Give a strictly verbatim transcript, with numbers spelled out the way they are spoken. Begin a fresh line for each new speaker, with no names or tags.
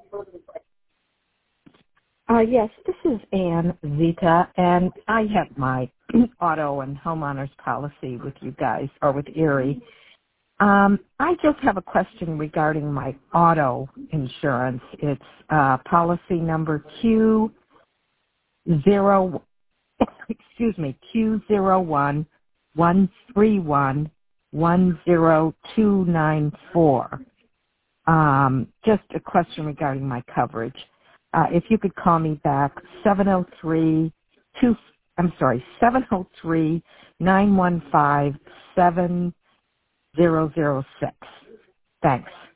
Uh, yes, this is Ann Zita, and I have my auto and homeowners policy with you guys, or with Erie. Um, I just have a question regarding my auto insurance. It's uh, policy number Q zero, excuse me, Q zero one one three one one zero two nine four. Um, just a question regarding my coverage. Uh, if you could call me back, seven oh three two, I'm sorry, seven oh three nine one five seven zero zero six. Thanks.